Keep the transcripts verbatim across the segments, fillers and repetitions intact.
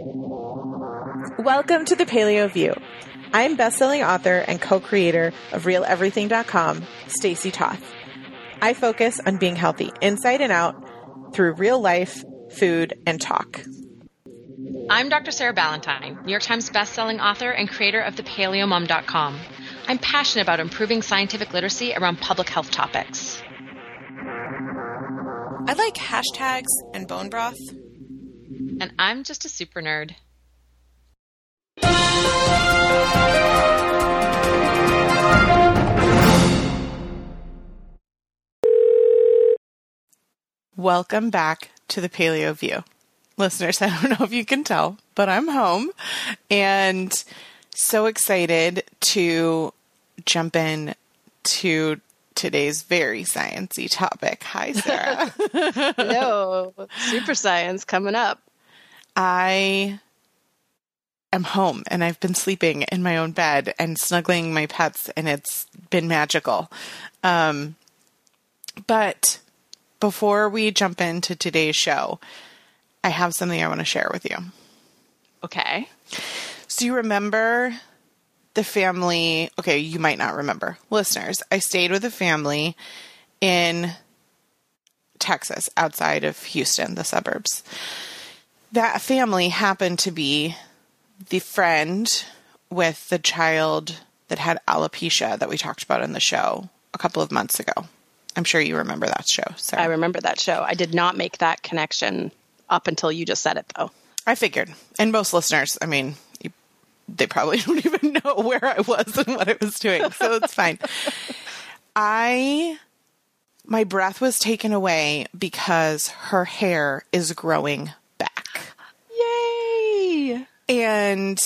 Welcome to the Paleo View. I'm best-selling author and co-creator of Real Everything dot com, Stacy Toth. I focus on being healthy inside and out through real life, food, and talk. I'm Doctor Sarah Ballantyne, New York Times best-selling author and creator of the Paleo Mom dot com. I'm passionate about improving scientific literacy around public health topics. I like hashtags and bone broth. And I'm just a super nerd. Welcome back to the Paleo View. Listeners, I don't know if you can tell, but I'm home and so excited to jump in to today's very sciencey topic. Hi, Sarah. Hello. Super science coming up. I am home and I've been sleeping in my own bed and snuggling my pets, and it's been magical. Um, but before we jump into today's show, I have something I want to share with you. Okay. So you remember the family? Okay, you might not remember. Listeners, I stayed with a family in Texas, outside of Houston, the suburbs. That family happened to be the friend with the child that had alopecia that we talked about in the show a couple of months ago. I'm sure you remember that show, Sarah. I remember that show. I did not make that connection up until you just said it, though. I figured. And most listeners, I mean, you, they probably don't even know where I was and what I was doing, so it's fine. I, my breath was taken away because her hair is growing back. Yay! And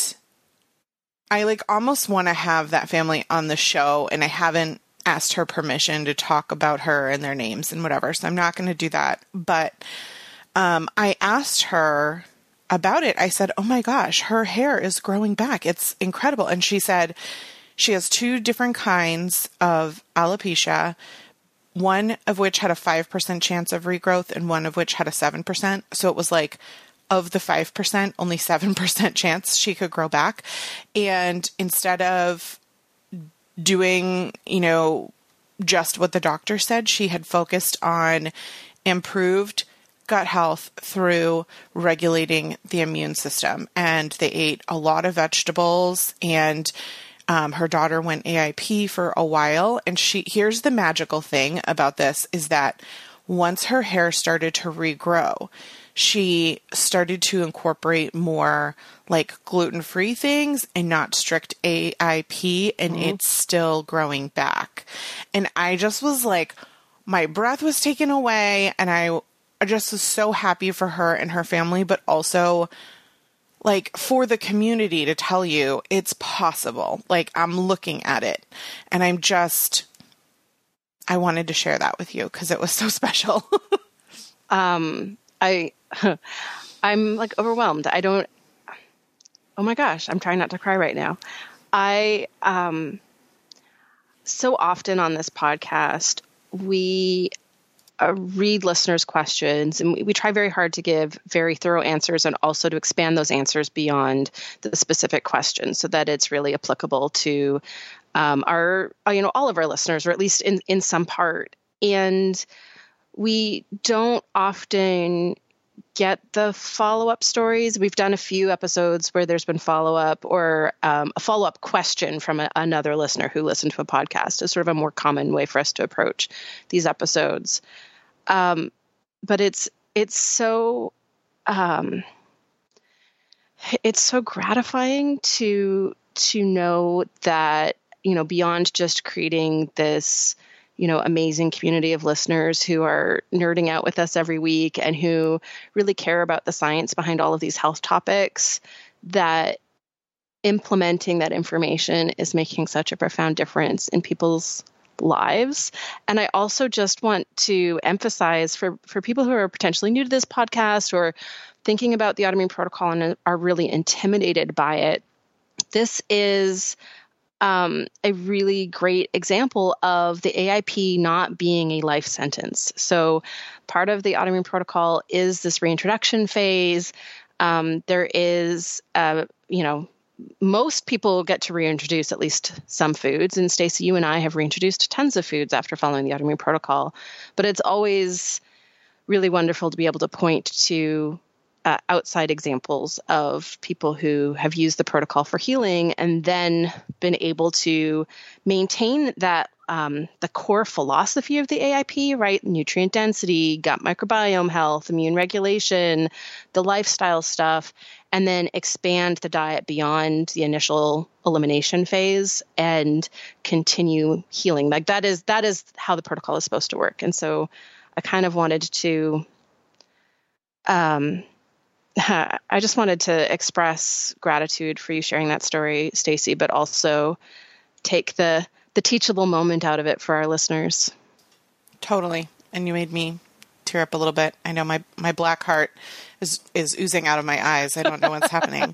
I like almost want to have that family on the show, and I haven't asked her permission to talk about her and their names and whatever, so I'm not going to do that. But um, I asked her about it. I said, oh my gosh, her hair is growing back. It's incredible. And she said she has two different kinds of alopecia, one of which had a five percent chance of regrowth and one of which had a seven percent. So it was like, of the five percent, only seven percent chance she could grow back. And instead of doing, you know, just what the doctor said, she had focused on improved gut health through regulating the immune system. And they ate a lot of vegetables, and um, her daughter went A I P for a while. And she, here's the magical thing about this is that once her hair started to regrow, she started to incorporate more like gluten-free things and not strict A I P, and mm-hmm. it's still growing back. And I just was like, my breath was taken away, and I just was so happy for her and her family, but also like for the community to tell you it's possible. Like, I'm looking at it, and I'm just, I wanted to share that with you because it was so special. um, I, I'm like overwhelmed. I don't, oh my gosh, I'm trying not to cry right now. I, um, so often on this podcast, we uh, read listeners' questions, and we, we try very hard to give very thorough answers and also to expand those answers beyond the specific question so that it's really applicable to um, our, you know, all of our listeners, or at least in, in some part. And we don't often get the follow-up stories. We've done a few episodes where there's been follow-up or um, a follow-up question from a, another listener who listened to a podcast. Is sort of a more common way for us to approach these episodes. Um, but it's it's so um, it's so gratifying to to know that, you know, beyond just creating this, you know, amazing community of listeners who are nerding out with us every week and who really care about the science behind all of these health topics, that implementing that information is making such a profound difference in people's lives. And I also just want to emphasize for, for people who are potentially new to this podcast or thinking about the autoimmune protocol and are really intimidated by it, this is Um, a really great example of the A I P not being a life sentence. So part of the autoimmune protocol is this reintroduction phase. Um, there is, uh, you know, most people get to reintroduce at least some foods. And Stacey, you and I have reintroduced tons of foods after following the autoimmune protocol. But it's always really wonderful to be able to point to uh, outside examples of people who have used the protocol for healing and then been able to maintain that um, the core philosophy of the A I P, right? Nutrient density, gut microbiome health, immune regulation, the lifestyle stuff, and then expand the diet beyond the initial elimination phase and continue healing. Like that is that is how the protocol is supposed to work. And so I kind of wanted to, um, I just wanted to express gratitude for you sharing that story, Stacey, but also take the the teachable moment out of it for our listeners. Totally. And you made me tear up a little bit. I know my, my black heart is, is oozing out of my eyes. I don't know what's happening.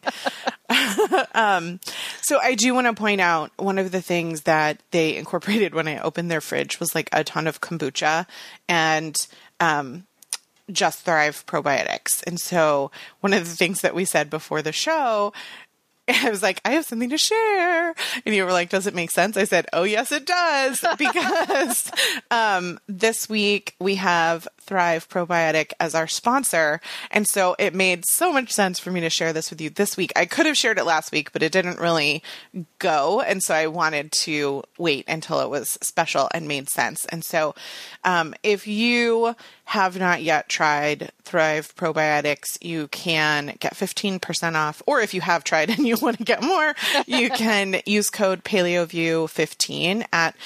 um, so I do want to point out one of the things that they incorporated when I opened their fridge was like a ton of kombucha and, um, Just Thrive probiotics. And so one of the things that we said before the show, I was like, I have something to share. And you were like, does it make sense? I said, oh, yes, it does. Because um, this week we have Thrive Probiotic as our sponsor. And so it made so much sense for me to share this with you this week. I could have shared it last week, but it didn't really go. And so I wanted to wait until it was special and made sense. And so um, if you have not yet tried Thrive Probiotics, you can get fifteen percent off. Or if you have tried and you want to get more, you can use code PaleoView fifteen at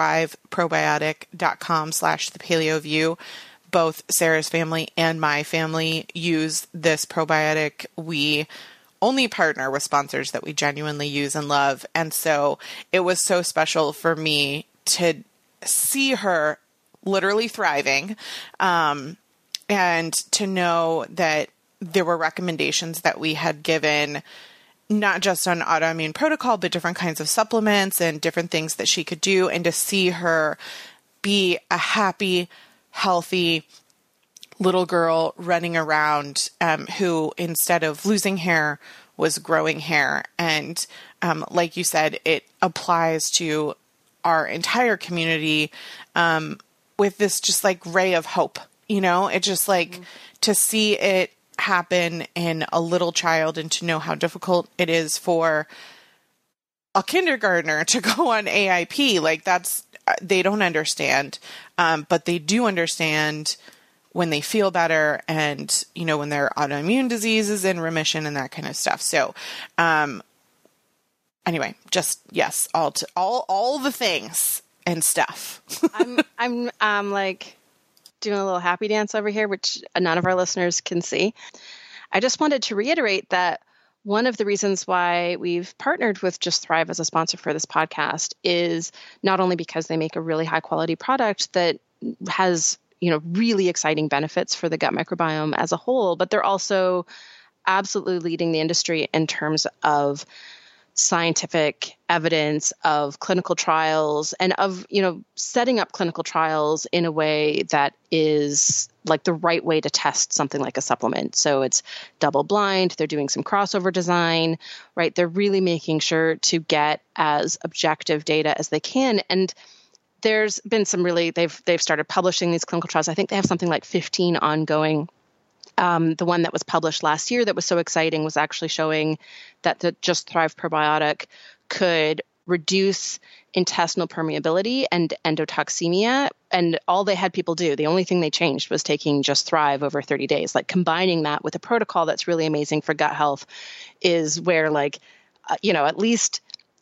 thriveprobiotic.com slash the PaleoView. Both Sarah's family and my family use this probiotic. We only partner with sponsors that we genuinely use and love. And so it was so special for me to see her literally thriving, um, and to know that there were recommendations that we had given, not just on autoimmune protocol, but different kinds of supplements and different things that she could do, and to see her be a happy, healthy little girl running around, um, who instead of losing hair was growing hair. And um, like you said, it applies to our entire community, um, with this just like ray of hope, you know, it just like mm-hmm. to see it happen in a little child and to know how difficult it is for a kindergartner to go on A I P. Like that's, they don't understand, um, but they do understand when they feel better and, you know, when their autoimmune disease is in remission and that kind of stuff. So, um, anyway, just, yes, all, to, all, all the things and stuff. I'm, I'm, um, like doing a little happy dance over here, which none of our listeners can see. I just wanted to reiterate that one of the reasons why we've partnered with Just Thrive as a sponsor for this podcast is not only because they make a really high quality product that has, you know, really exciting benefits for the gut microbiome as a whole, but they're also absolutely leading the industry in terms of scientific evidence, of clinical trials, and of, you know, setting up clinical trials in a way that is like the right way to test something like a supplement. So it's double blind. They're doing some crossover design, right? They're really making sure to get as objective data as they can. And there's been some really, they've, they've started publishing these clinical trials. I think they have something like fifteen ongoing. Um, the one that was published last year that was so exciting was actually showing that the Just Thrive probiotic could reduce intestinal permeability and endotoxemia. And all they had people do, the only thing they changed was taking Just Thrive over thirty days. Like combining that with a protocol that's really amazing for gut health is where, like, uh, you know, at least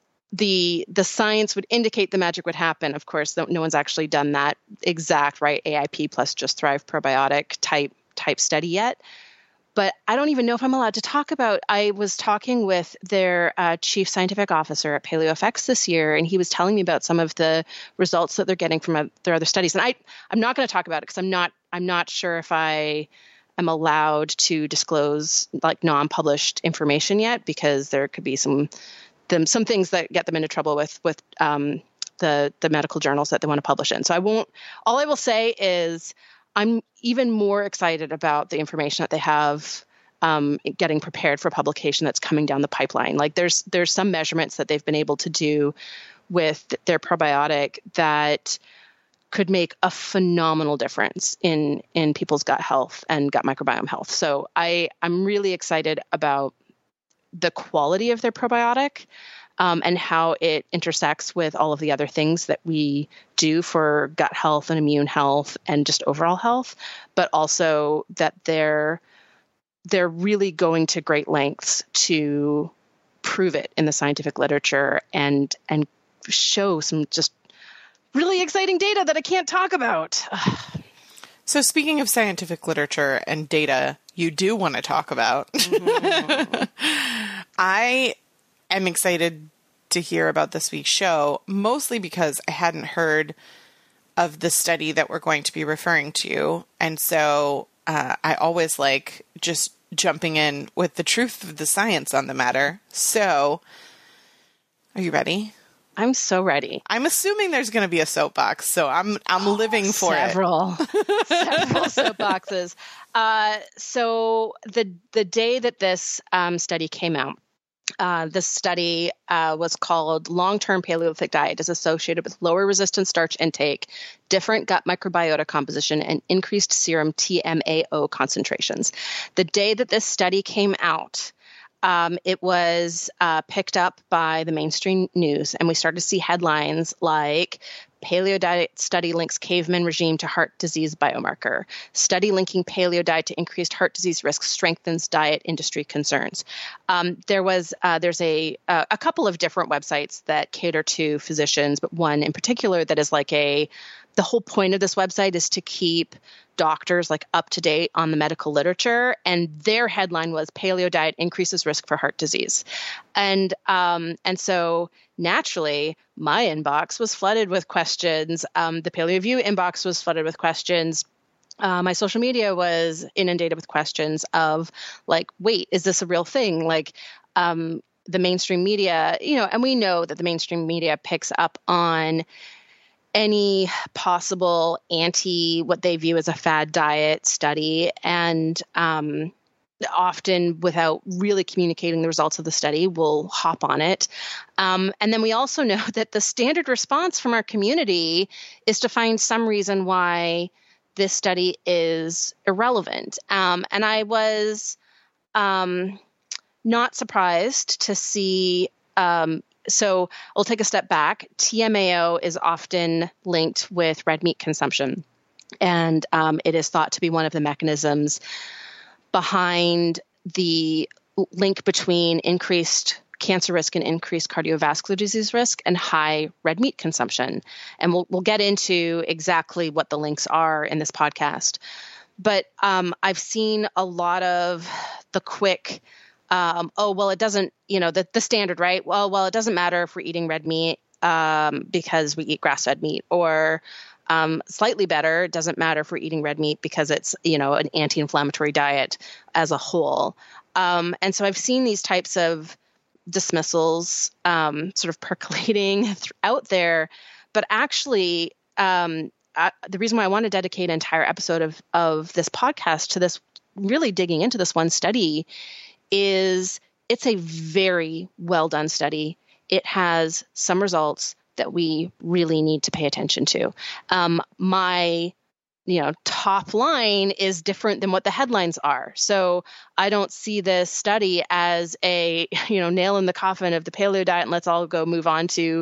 the the science would indicate the magic would happen. Of course, no one's actually done that exact, right, A I P plus Just Thrive probiotic type type study yet, but I don't even know if I'm allowed to talk about. I was talking with their uh, chief scientific officer at PaleoFX this year, and he was telling me about some of the results that they're getting from a, their other studies. And I, I'm not going to talk about it because I'm not, I'm not sure if I am allowed to disclose like non-published information yet, because there could be some, them, some things that get them into trouble with, with um, the the medical journals that they want to publish in. So I won't. All I will say is, I'm even more excited about the information that they have um, getting prepared for publication that's coming down the pipeline. Like there's there's some measurements that they've been able to do with their probiotic that could make a phenomenal difference in in people's gut health and gut microbiome health. So I I'm really excited about the quality of their probiotic. Um, and how it intersects with all of the other things that we do for gut health and immune health and just overall health, but also that they're they're really going to great lengths to prove it in the scientific literature and and show some just really exciting data that I can't talk about. So speaking of scientific literature and data you do want to talk about, mm-hmm. I am excited to hear about this week's show, mostly because I hadn't heard of the study that we're going to be referring to. And so uh, I always like just jumping in with the truth of the science on the matter. So are you ready? I'm so ready. I'm assuming there's going to be a soapbox, so I'm I'm oh, living for several, it. Several soapboxes. Uh, so the the day that this um, study came out, Uh, the study uh, was called Long-Term Paleolithic Diet is associated with lower resistant starch intake, different gut microbiota composition, and increased serum T M A O concentrations. The day that this study came out, um, it was uh, picked up by the mainstream news, and we started to see headlines like Paleo diet study links caveman regime to heart disease biomarker. Study linking paleo diet to increased heart disease risk strengthens diet industry concerns. Um, there was uh, there's a uh, a couple of different websites that cater to physicians, but one in particular that is like a the whole point of this website is to keep doctors like up to date on the medical literature, and their headline was paleo diet increases risk for heart disease, and um, and so naturally my inbox was flooded with questions. Um, the PaleoView inbox was flooded with questions. Uh, my social media was inundated with questions of like, wait, is this a real thing? Like um, the mainstream media, you know, and we know that the mainstream media picks up on any possible anti what they view as a fad diet study, and um, often without really communicating the results of the study, will hop on it. Um, and then we also know that the standard response from our community is to find some reason why this study is irrelevant. Um, and I was um, not surprised to see um, So I'll take a step back. T M A O is often linked with red meat consumption, and um, it is thought to be one of the mechanisms behind the link between increased cancer risk and increased cardiovascular disease risk and high red meat consumption. And we'll we'll get into exactly what the links are in this podcast. But um, I've seen a lot of the quick Um, oh, well, it doesn't, you know, the, the standard, right? Well, well, it doesn't matter if we're eating red meat um, because we eat grass-fed meat, or um, slightly better, it doesn't matter if we're eating red meat because it's, you know, an anti-inflammatory diet as a whole. Um, and so I've seen these types of dismissals um, sort of percolating th- out there, but actually um, I, the reason why I want to dedicate an entire episode of, of this podcast to this, really digging into this one study, is it's a very well done study. It has some results that we really need to pay attention to. Um, my, you know, top line is different than what the headlines are. So I don't see this study as a, you know, nail in the coffin of the paleo diet and let's all go move on to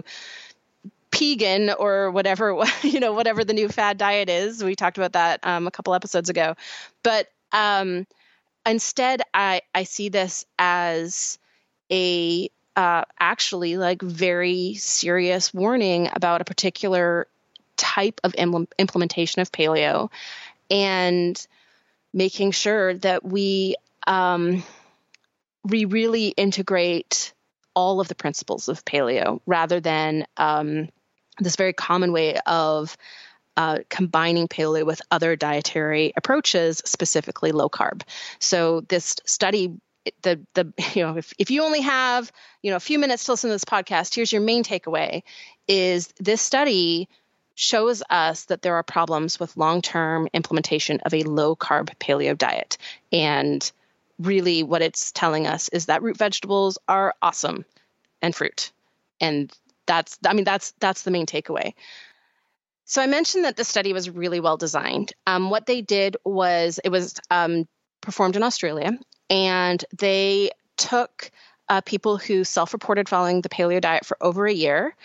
Pegan or whatever, you know, whatever the new fad diet is. We talked about that um, a couple episodes ago. But um Instead, I, I see this as a uh, actually like very serious warning about a particular type of im- implementation of paleo, and making sure that we um, we really integrate all of the principles of paleo rather than um, this very common way of Uh, combining paleo with other dietary approaches, specifically low carb. So this study, the the you know, if, if you only have you know a few minutes to listen to this podcast, here's your main takeaway: is this study shows us that there are problems with long-term implementation of a low carb paleo diet, and really what it's telling us is that root vegetables are awesome, and fruit. And that's, I mean, that's, that's the main takeaway. So I mentioned that the study was really well designed. Um, what they did was it was um, performed in Australia, and they took uh, people who self-reported following the paleo diet for over a year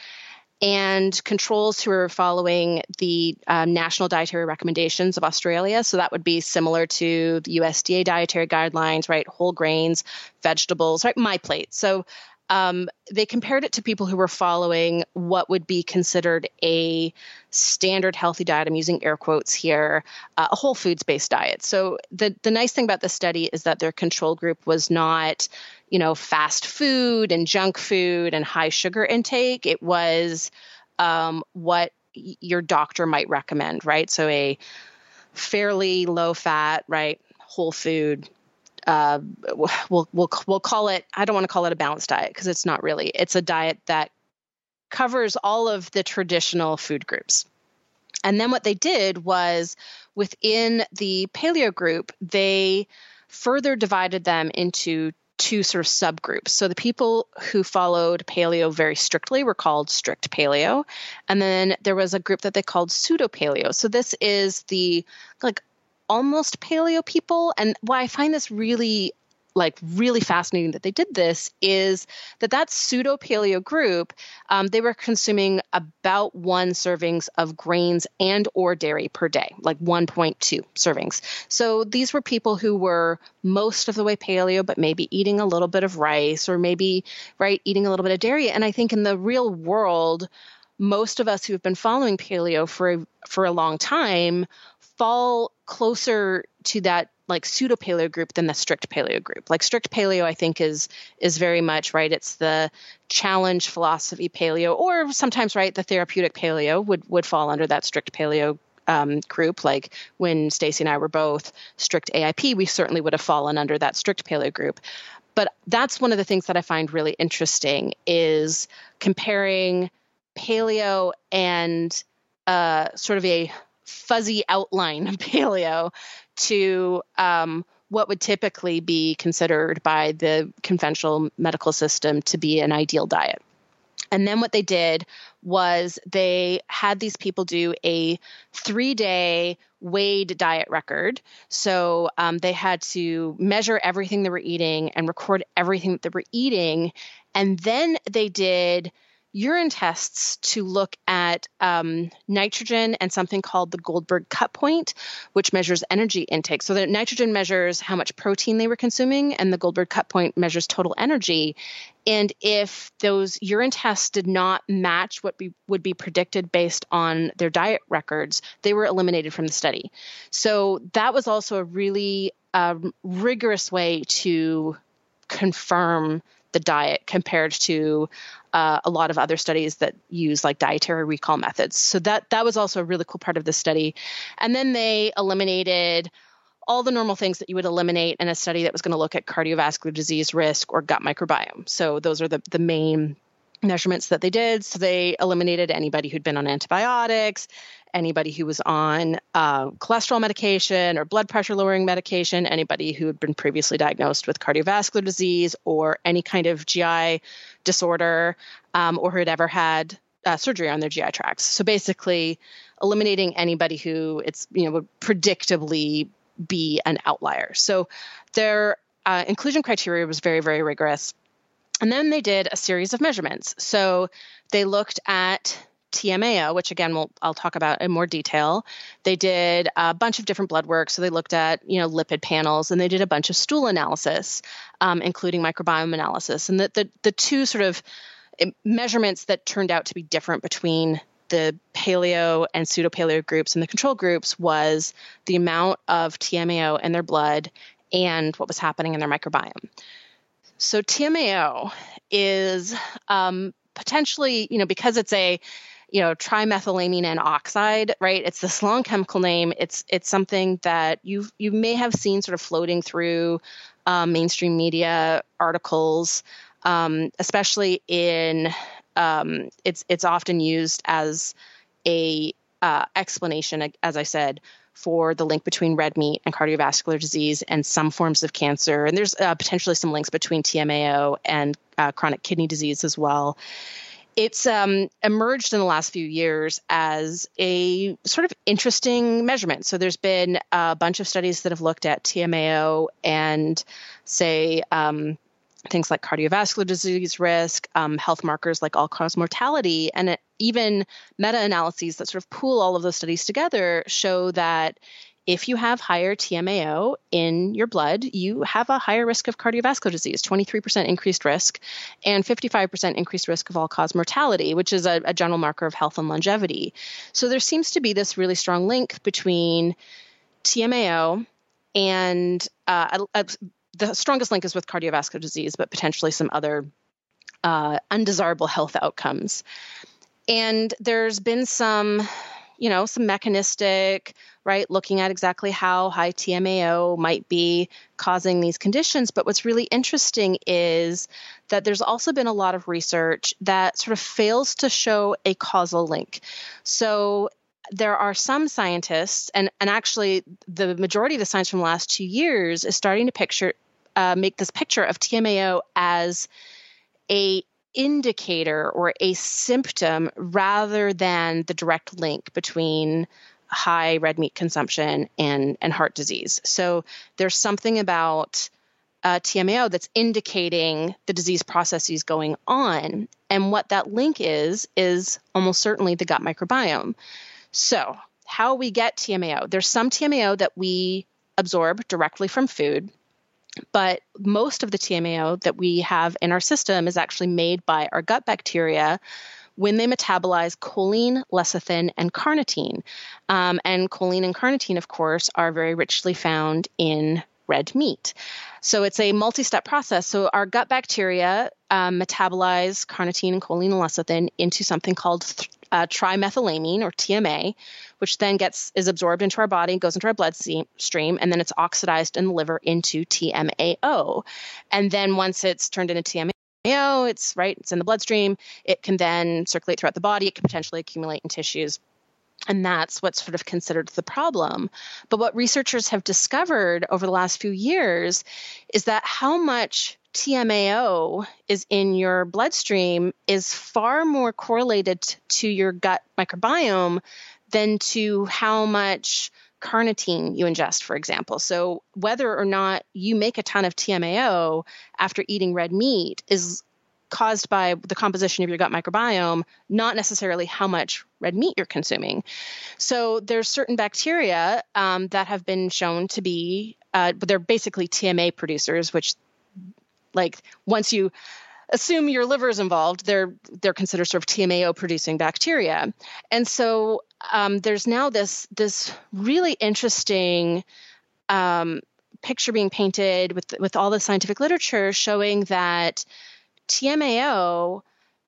and controls who are following the uh, national dietary recommendations of Australia. So that would be similar to the U S D A dietary guidelines, right? Whole grains, vegetables, right? MyPlate. So um, they compared it to people who were following what would be considered a standard healthy diet. I'm using air quotes here, uh, a whole foods-based diet. So the, the nice thing about this study is that their control group was not, you know, fast food and junk food and high sugar intake. It was um, what y- your doctor might recommend, right? So a fairly low fat, right, whole food. Uh, we'll we'll we'll call it. I don't want to call it a balanced diet because it's not really. It's a diet that covers all of the traditional food groups. And then what they did was within the paleo group, they further divided them into two sort of subgroups. So the people who followed paleo very strictly were called strict paleo. And then there was a group that they called pseudo paleo. So this is the like almost paleo people. And why I find this really like really fascinating that they did this is that that pseudo paleo group, um, they were consuming about one servings of grains and or dairy per day, like one point two servings. So these were people who were most of the way paleo, but maybe eating a little bit of rice or maybe, right, eating a little bit of dairy. And I think in the real world, most of us who have been following paleo for, for a long time fall closer to that like pseudo paleo group than the strict paleo group. Like strict paleo, I think is, is very much, right. It's the challenge philosophy paleo, or sometimes, right, the therapeutic paleo would, would fall under that strict paleo um, group. Like when Stacey and I were both strict A I P, we certainly would have fallen under that strict paleo group. But that's one of the things that I find really interesting is comparing paleo and uh, sort of a fuzzy outline paleo to um, what would typically be considered by the conventional medical system to be an ideal diet. And then what they did was they had these people do a three-day weighed diet record. So um, they had to measure everything they were eating and record everything that they were eating. And then they did urine tests to look at um, nitrogen and something called the Goldberg cut point, which measures energy intake. So the nitrogen measures how much protein they were consuming, and the Goldberg cut point measures total energy. And if those urine tests did not match what be, would be predicted based on their diet records, they were eliminated from the study. So that was also a really um, rigorous way to confirm the diet compared to uh, a lot of other studies that use like dietary recall methods. So that that was also a really cool part of the study. And then they eliminated all the normal things that you would eliminate in a study that was going to look at cardiovascular disease risk or gut microbiome. So those are the, the main measurements that they did. So they eliminated anybody who'd been on antibiotics, anybody who was on uh, cholesterol medication or blood pressure lowering medication, anybody who had been previously diagnosed with cardiovascular disease or any kind of G I disorder, um, or who had ever had uh, surgery on their G I tracts. So basically eliminating anybody who it's, you know, would predictably be an outlier. So their uh, inclusion criteria was very, very rigorous. And then they did a series of measurements. So they looked at T M A O, which again, we'll, I'll talk about in more detail. They did a bunch of different blood work. So they looked at, you know, lipid panels, and they did a bunch of stool analysis, um, including microbiome analysis. And the, the, the two sort of measurements that turned out to be different between the paleo and pseudo paleo groups and the control groups was the amount of T M A O in their blood and what was happening in their microbiome. So T M A O is um, potentially, you know, because it's a, you know, trimethylamine N oxide, right? It's this long chemical name. It's it's something that you you may have seen sort of floating through um, mainstream media articles, um, especially in um, it's it's often used as a uh, explanation, as I said, for the link between red meat and cardiovascular disease and some forms of cancer. And there's uh, potentially some links between T M A O and uh, chronic kidney disease as well. It's um, emerged in the last few years as a sort of interesting measurement. So there's been a bunch of studies that have looked at T M A O and, say, um, things like cardiovascular disease risk, um, health markers like all-cause mortality, and it, even meta-analyses that sort of pool all of those studies together show that if you have higher T M A O in your blood, you have a higher risk of cardiovascular disease, twenty-three percent increased risk, and fifty-five percent increased risk of all-cause mortality, which is a, a general marker of health and longevity. So there seems to be this really strong link between T M A O and uh, a, a, the strongest link is with cardiovascular disease, but potentially some other uh, undesirable health outcomes. And there's been some, you know, some mechanistic, right, looking at exactly how high T M A O might be causing these conditions. But what's really interesting is that there's also been a lot of research that sort of fails to show a causal link. So there are some scientists, and, and actually the majority of the science from the last two years is starting to picture, uh, make this picture of T M A O as a indicator or a symptom rather than the direct link between high red meat consumption and, and heart disease. So there's something about uh, T M A O that's indicating the disease processes going on. And what that link is, is almost certainly the gut microbiome. So how we get T M A O, there's some T M A O that we absorb directly from food, but most of the T M A O that we have in our system is actually made by our gut bacteria when they metabolize choline, lecithin, and carnitine. Um, and choline and carnitine, of course, are very richly found in red meat. So it's a multi-step process. So our gut bacteria um, metabolize carnitine and choline and lecithin into something called th- uh, trimethylamine, or T M A, which then gets is absorbed into our body, goes into our bloodstream, and then it's oxidized in the liver into T M A O. And then once it's turned into T M A O, it's right, it's in the bloodstream. It can then circulate throughout the body. It can potentially accumulate in tissues. And that's what's sort of considered the problem. But what researchers have discovered over the last few years is that how much T M A O is in your bloodstream is far more correlated to your gut microbiome than to how much carnitine you ingest, for example. So whether or not you make a ton of T M A O after eating red meat is caused by the composition of your gut microbiome, not necessarily how much red meat you're consuming. So there's certain bacteria um, that have been shown to be, uh, but they're basically T M A producers, which, like, once you assume your liver is involved, they're they're considered sort of T M A O producing bacteria. And so um, there's now this this really interesting um, picture being painted with with all the scientific literature showing that T M A O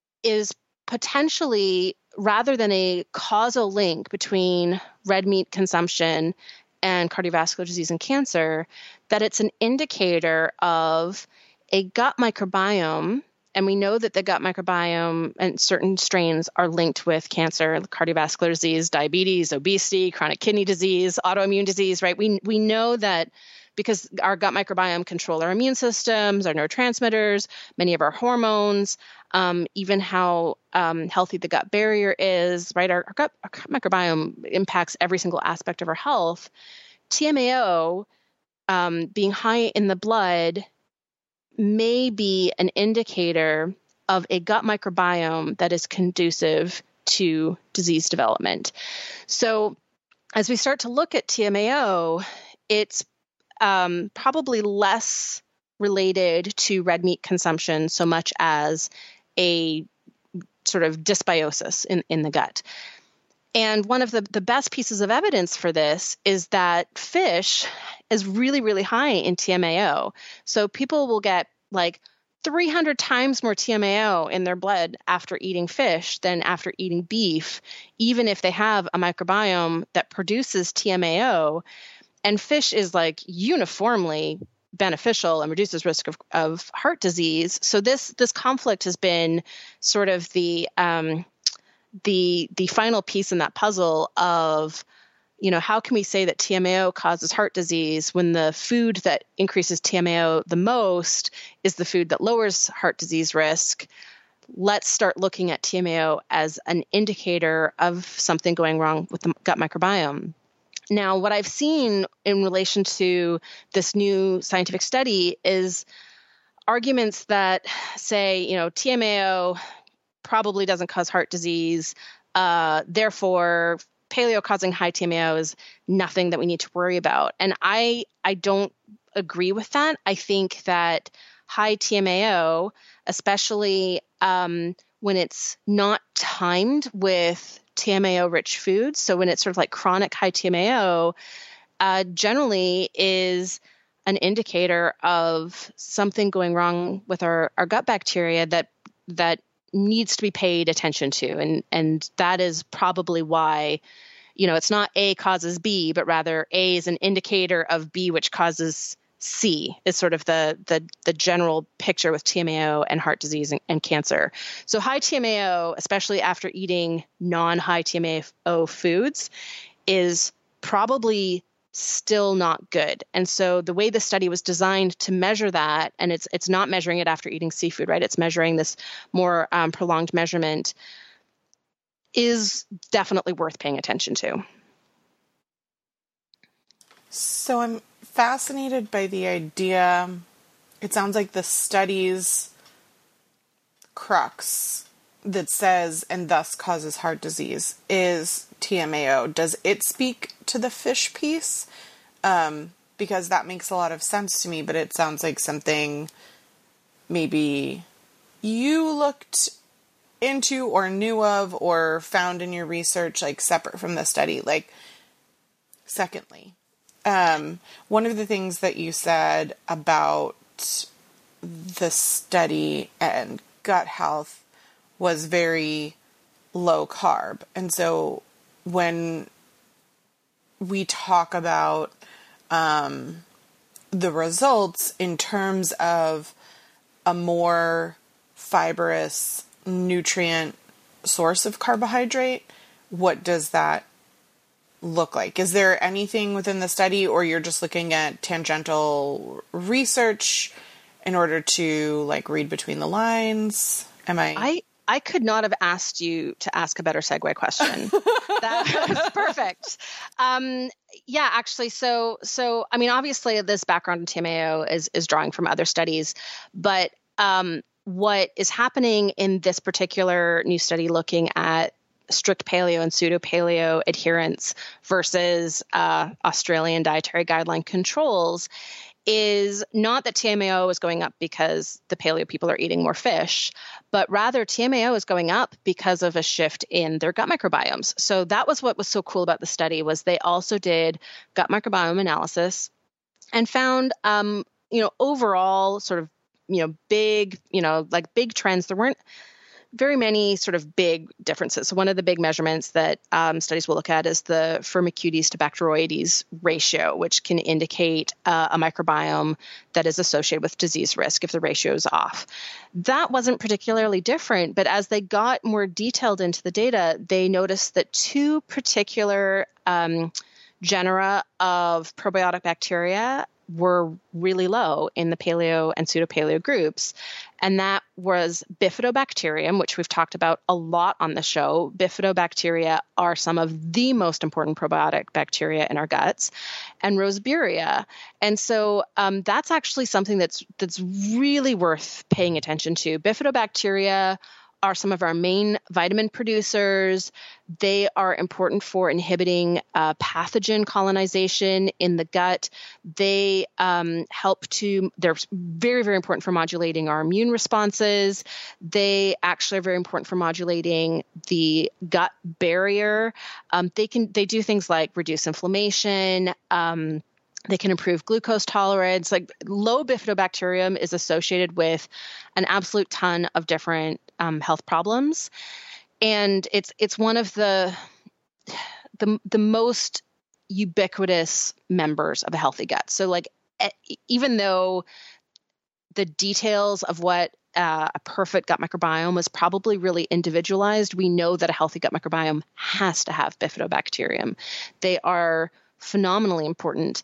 is potentially, rather than a causal link between red meat consumption and cardiovascular disease and cancer, that it's an indicator of a gut microbiome. And we know that the gut microbiome and certain strains are linked with cancer, cardiovascular disease, diabetes, obesity, chronic kidney disease, autoimmune disease, right? We we know that because our gut microbiome control our immune systems, our neurotransmitters, many of our hormones, um, even how um, healthy the gut barrier is, right? Our, our, gut, our gut microbiome impacts every single aspect of our health. T M A O um, being high in the blood may be an indicator of a gut microbiome that is conducive to disease development. So as we start to look at T M A O, it's um, probably less related to red meat consumption so much as a sort of dysbiosis in, in the gut. And one of the, the best pieces of evidence for this is that fish is really, really high in T M A O. So people will get like three hundred times more T M A O in their blood after eating fish than after eating beef, even if they have a microbiome that produces T M A O. And fish is like uniformly beneficial and reduces risk of, of heart disease. So this this conflict has been sort of the um, the the final piece in that puzzle of, you know, how can we say that T M A O causes heart disease when the food that increases T M A O the most is the food that lowers heart disease risk? Let's start looking at T M A O as an indicator of something going wrong with the gut microbiome. Now, what I've seen in relation to this new scientific study is arguments that say, you know, T M A O probably doesn't cause heart disease. Uh, therefore, paleo causing high T M A O is nothing that we need to worry about. And I, I don't agree with that. I think that high T M A O, especially um, when it's not timed with T M A O-rich foods, so when it's sort of like chronic high T M A O, uh, generally is an indicator of something going wrong with our, our gut bacteria that that needs to be paid attention to. And and that is probably why, you know, it's not A causes B, but rather A is an indicator of B, which causes C, is sort of the the the general picture with T M A O and heart disease and, and cancer. So high T M A O, especially after eating non-high T M A O foods, is probably still not good. And so the way the study was designed to measure that, and it's it's not measuring it after eating seafood, right? It's measuring this more um, prolonged measurement, is definitely worth paying attention to. So I'm fascinated by the idea. It sounds like the study's crux that says, and thus causes heart disease, is T M A O. Does it speak to the fish piece? Um, because that makes a lot of sense to me, but it sounds like something maybe you looked into or knew of or found in your research, like separate from the study. Like, secondly, um, one of the things that you said about the study and gut health was very low carb. And so when we talk about um, the results in terms of a more fibrous nutrient source of carbohydrate, what does that look like? Is there anything within the study, or you're just looking at tangential research in order to like read between the lines? Am I... I I could not have asked you to ask a better segue question. That was perfect. Um, yeah, actually, so so I mean, obviously, this background in T M A O is is drawing from other studies, but um, what is happening in this particular new study, looking at strict paleo and pseudo paleo adherence versus uh, Australian dietary guideline controls, is not that T M A O is going up because the paleo people are eating more fish, but rather T M A O is going up because of a shift in their gut microbiomes. So that was what was so cool about the study, was they also did gut microbiome analysis and found, um, you know, overall sort of, you know, big, you know, like big trends. There weren't very many sort of big differences. So one of the big measurements that um, studies will look at is the Firmicutes to Bacteroides ratio, which can indicate uh, a microbiome that is associated with disease risk if the ratio is off. That wasn't particularly different, but as they got more detailed into the data, they noticed that two particular um, genera of probiotic bacteria were really low in the paleo and pseudo-paleo groups. And that was Bifidobacterium, which we've talked about a lot on the show. Bifidobacteria are some of the most important probiotic bacteria in our guts, and Roseburia. And so um, that's actually something that's that's really worth paying attention to. Bifidobacteria are some of our main vitamin producers. They are important for inhibiting uh, pathogen colonization in the gut. They um, help to, they're very, very important for modulating our immune responses. They actually are very important for modulating the gut barrier. Um, they can, they do things like reduce inflammation. Um, They can improve glucose tolerance. Like low bifidobacterium is associated with an absolute ton of different um, health problems, and it's it's one of the the the most ubiquitous members of a healthy gut. So, like, even though the details of what uh, a perfect gut microbiome is probably really individualized. We know that a healthy gut microbiome has to have bifidobacterium. They are phenomenally important.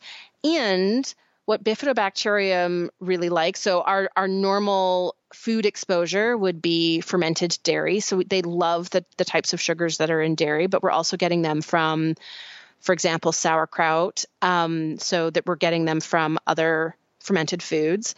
And what bifidobacterium really likes, so our, our normal food exposure would be fermented dairy. So they love the, the types of sugars that are in dairy, but we're also getting them from, for example, sauerkraut, um, so that we're getting them from other fermented foods.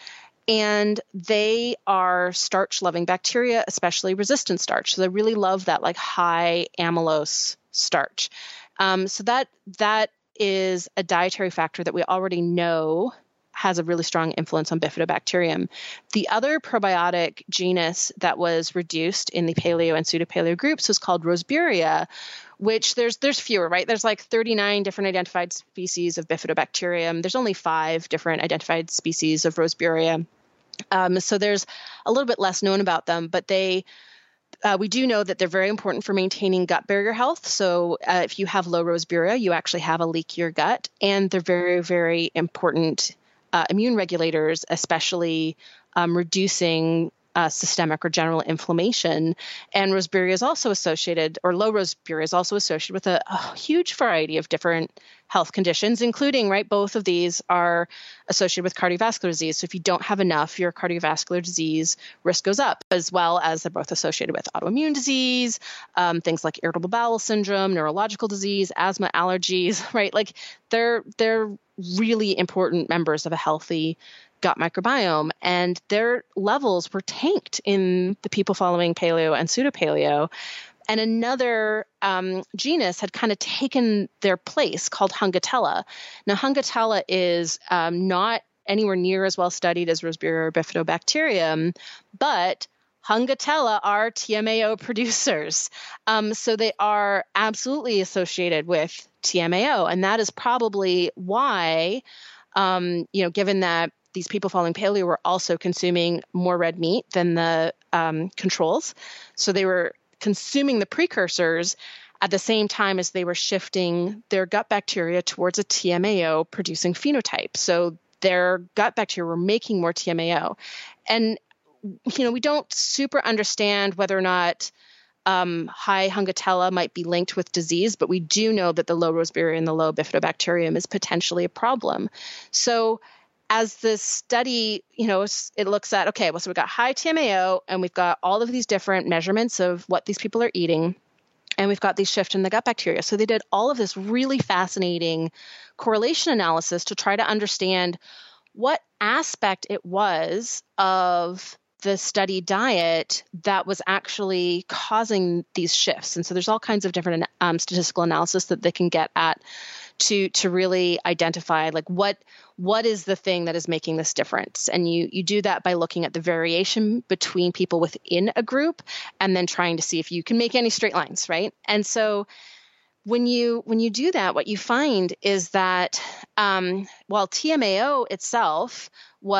And they are starch-loving bacteria, especially resistant starch. So they really love that like high amylose starch. Um, so that that is a dietary factor that we already know has a really strong influence on bifidobacterium. The other probiotic genus that was reduced in the paleo and pseudo-paleo groups was called Roseburia, which there's there's fewer, right? There's like thirty-nine different identified species of bifidobacterium. There's only five different identified species of Roseburia. Um, so there's a little bit less known about them, but they Uh, we do know that they're very important for maintaining gut barrier health. So uh, if you have low Roseburia, you actually have a leakier gut. And they're very, very important uh, immune regulators, especially um, reducing uh, systemic or general inflammation. And Roseburia is also associated, or low Roseburia is also associated with a, a huge variety of different health conditions, including, right, both of these are associated with cardiovascular disease. So if you don't have enough, your cardiovascular disease risk goes up, as well as they're both associated with autoimmune disease, um, things like irritable bowel syndrome, neurological disease, asthma, allergies, right? Like they're they're really important members of a healthy gut microbiome, and their levels were tanked in the people following paleo and pseudo-paleo. And another um, genus had kind of taken their place called Hungatella. Now, Hungatella is um, not anywhere near as well studied as Roseburia or Bifidobacterium, but Hungatella are T M A O producers. Um, so they are absolutely associated with T M A O. And that is probably why, um, you know, given that these people following paleo were also consuming more red meat than the um, controls. So they were consuming the precursors at the same time as they were shifting their gut bacteria towards a T M A O producing phenotype. So their gut bacteria were making more T M A O. And, you know, we don't super understand whether or not um, high Hungatella might be linked with disease, but we do know that the low Roseburia and the low Bifidobacterium is potentially a problem. So as this study, you know, it looks at, okay, well, so we've got high T M A O and we've got all of these different measurements of what these people are eating, and we've got these shifts in the gut bacteria. So they did all of this really fascinating correlation analysis to try to understand what aspect it was of the study diet that was actually causing these shifts. And so there's all kinds of different um, statistical analysis that they can get at to to really identify like what what is the thing that is making this difference. And you you do that by looking at the variation between people within a group and then trying to see if you can make any straight lines, right? And so when you when you do that, what you find is that um, while T M A O itself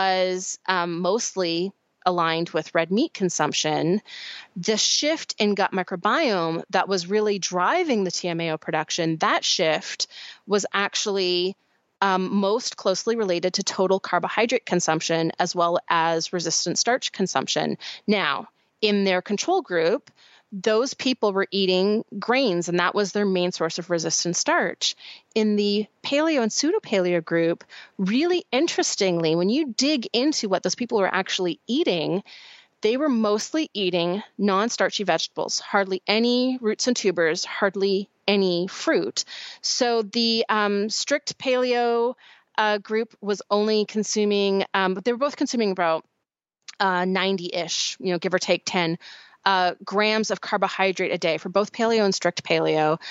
was um, mostly aligned with red meat consumption, the shift in gut microbiome that was really driving the T M A O production, that shift was actually um, most closely related to total carbohydrate consumption as well as resistant starch consumption. Now, in their control group, those people were eating grains, and that was their main source of resistant starch. In the paleo and pseudo-paleo group, really interestingly, when you dig into what those people were actually eating, they were mostly eating non-starchy vegetables, hardly any roots and tubers, hardly any fruit. So the um, strict paleo uh, group was only consuming, um, but they were both consuming about uh, ninety-ish, you know, give or take ten Uh, grams of carbohydrate a day for both paleo and strict paleo,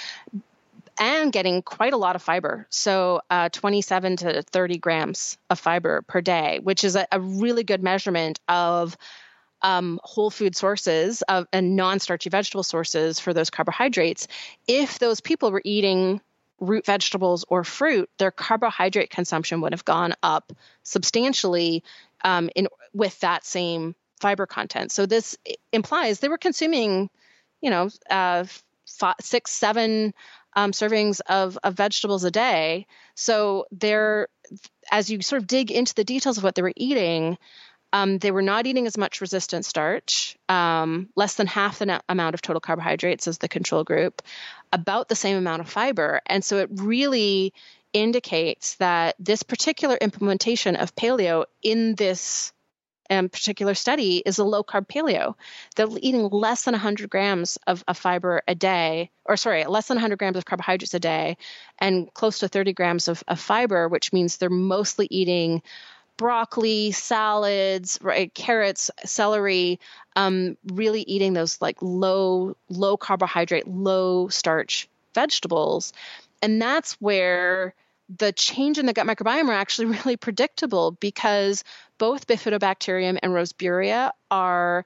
and getting quite a lot of fiber. So uh, twenty-seven to thirty grams of fiber per day, which is a, a really good measurement of um, whole food sources of, and non-starchy vegetable sources for those carbohydrates. If those people were eating root vegetables or fruit, their carbohydrate consumption would have gone up substantially um, in with that same fiber content. So this implies they were consuming, you know, uh, five, six, seven um, servings of, of vegetables a day. So they're, as you sort of dig into the details of what they were eating, Um, they were not eating as much resistant starch, um, less than half the na- amount of total carbohydrates as the control group, about the same amount of fiber. And so it really indicates that this particular implementation of paleo in this um, particular study is a low-carb paleo. They're eating less than one hundred grams of, of fiber a day, or sorry, less than one hundred grams of carbohydrates a day, and close to thirty grams of, of fiber, which means they're mostly eating broccoli, salads, right, carrots, celery, um, really eating those like low, low carbohydrate, low starch vegetables. And that's where the change in the gut microbiome are actually really predictable, because both Bifidobacterium and Roseburia are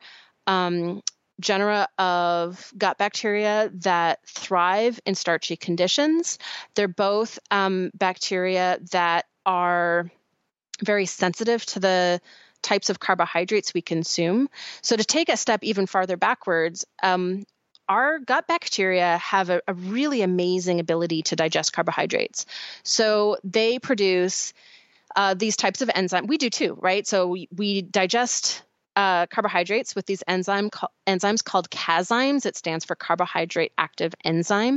um, genera of gut bacteria that thrive in starchy conditions. They're both um, bacteria that are very sensitive to the types of carbohydrates we consume. So to take a step even farther backwards, um, our gut bacteria have a, a really amazing ability to digest carbohydrates. So they produce uh, these types of enzymes. We do too, right? So we, we digest uh, carbohydrates with these enzyme co- enzymes called Cazymes. It stands for carbohydrate active enzyme.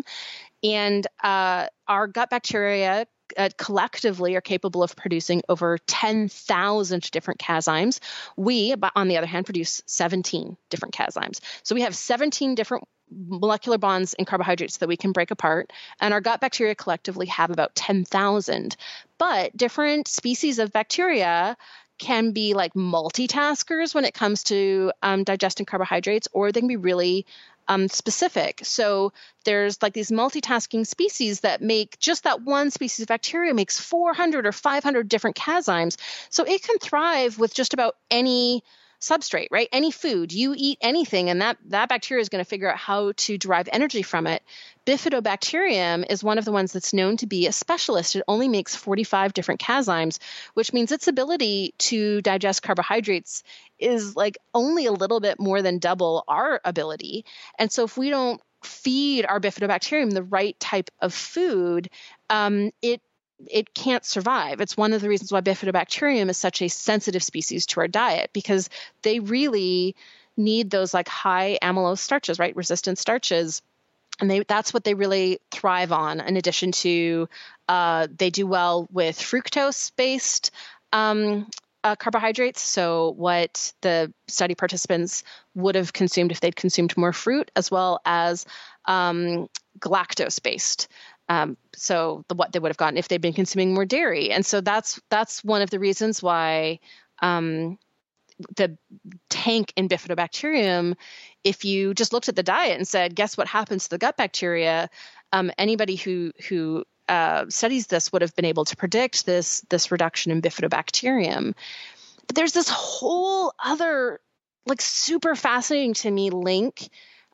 And uh, our gut bacteria Uh, collectively are capable of producing over ten thousand different Cazymes. We, on the other hand, produce seventeen different Cazymes. So we have seventeen different molecular bonds in carbohydrates that we can break apart, and our gut bacteria collectively have about ten thousand. But different species of bacteria can be like multitaskers when it comes to um, digesting carbohydrates, or they can be really Um, specific. So there's like these multitasking species that make just that one species of bacteria makes four hundred or five hundred different Cazymes. So it can thrive with just about any substrate, right? Any food. You eat anything, and that, that bacteria is going to figure out how to derive energy from it. Bifidobacterium is one of the ones that's known to be a specialist. It only makes forty-five different Cazymes, which means its ability to digest carbohydrates is like only a little bit more than double our ability. And so if we don't feed our Bifidobacterium the right type of food, um, it it can't survive. It's one of the reasons why Bifidobacterium is such a sensitive species to our diet, because they really need those like high amylose starches, right? Resistant starches. And they, that's what they really thrive on, in addition to uh, they do well with fructose-based um, uh, carbohydrates. So what the study participants would have consumed if they'd consumed more fruit, as well as um, galactose-based. Um, so the, what they would have gotten if they'd been consuming more dairy. And so that's that's one of the reasons why um, the tank in Bifidobacterium, if you just looked at the diet and said, guess what happens to the gut bacteria, um, anybody who who uh, studies this would have been able to predict this, this reduction in Bifidobacterium. But there's this whole other, like, super fascinating to me link